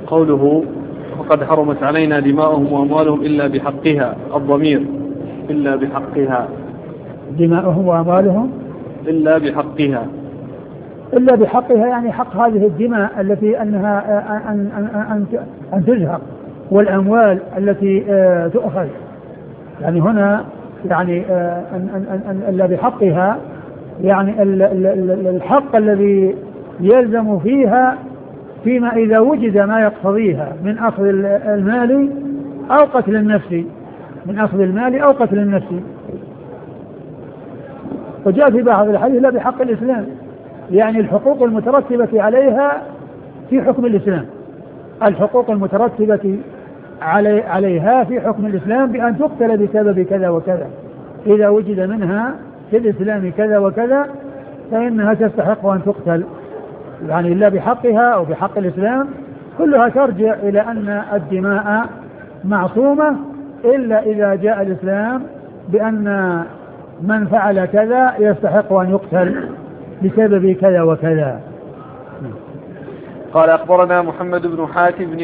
قوله وقد حرمت علينا دماؤهم وأموالهم إلا بحقها، الضمير إلا بحقها، دماؤهم وأموالهم إلا بحقها، إلا بحقها يعني حق هذه الدماء التي أنها أن تزهق، والأموال التي تؤخذ. يعني هنا يعني إلا بحقها يعني الحق الذي يلزم فيها فيما إذا وجد ما يقتضيها من أخذ المال أو قتل النفس، من أخذ المال أو قتل النفس. وجاء في بعض الحديث لا بحق الإسلام، يعني الحقوق المترتبة عليها في حكم الإسلام، الحقوق المترتبة عليها في حكم الإسلام بأن تقتل بسبب كذا وكذا، إذا وجد منها في الإسلام كذا وكذا فإنها تستحق أن تقتل. يعني إلا بحقها أو بحق الإسلام كلها ترجع إلى أن الدماء معصومة، إلا إذا جاء الإسلام بأن من فعل كذا يستحق أن يقتل بسبب كذا وكذا. قال أخبرنا محمد بن حاتم